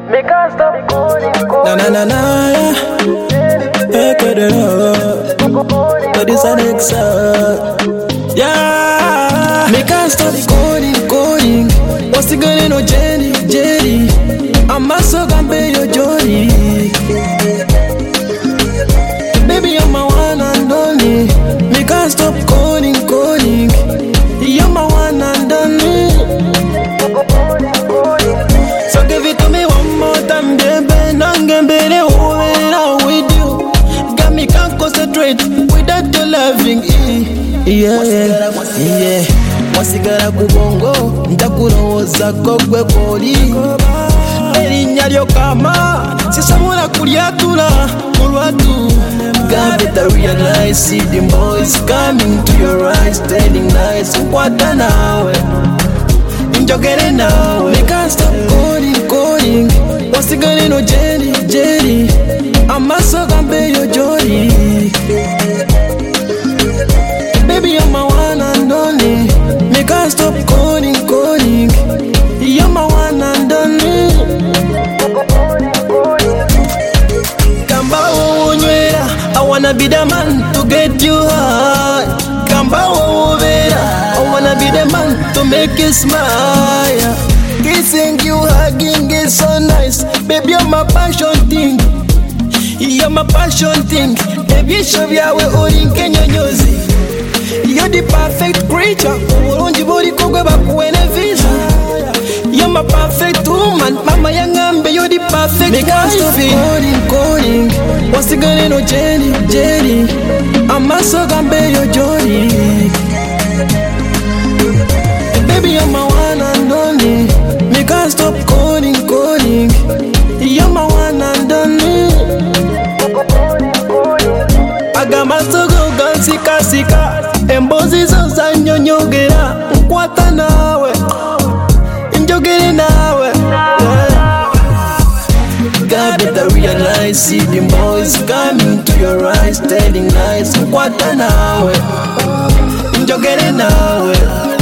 Me can't stop calling. Na na na na, hey, but it's an yeah. Me can't stop calling. What's it gonna know, Jenny? I'm a so gambe your Johnny. Baby, you're my one and only. Me can't stop calling. You're my one and only. So give it to me one more time, baby. Nangembele over with you. Got me can't concentrate without your loving. Yeah. Wasigara kubongo, ntakurowoza kogwe koli. Erinnya lyo kama, sisobola kulyatula mulwatu. God better realize, see the boys coming to your eyes, telling nice, nkwata nawe, njogere nawe. Me can't stop calling. Wasigara no Jenny. Amaso gambe yo Johnny. Baby, you're my one and only. Me can't stop calling. You're my one and only. Kamba unywera, I wanna be the man to get you high. Kamba unywera, I wanna be the man to make you smile. Kissing you, hugging is so nice. Baby, you're my passion thing. You're my passion thing. Baby, show me how we're in Kenya Nyozi. You're the perfect creature. Urunji body kogwe bakuwene visa. You're my perfect woman. Mama yangambe, you're the perfect. Me can't stop calling. What's it gonna know, Jenny? I'm a so gambe yo Johnny. Baby, you're my one and only. Me can't stop calling. You're my one and only. Agamasogo gansika. Embozi zo zanyonyogera, nkwata nawe, njogere nawe. God better realize, see the boys coming to your eyes, telling lies, nkwata nawe, njogere nawe.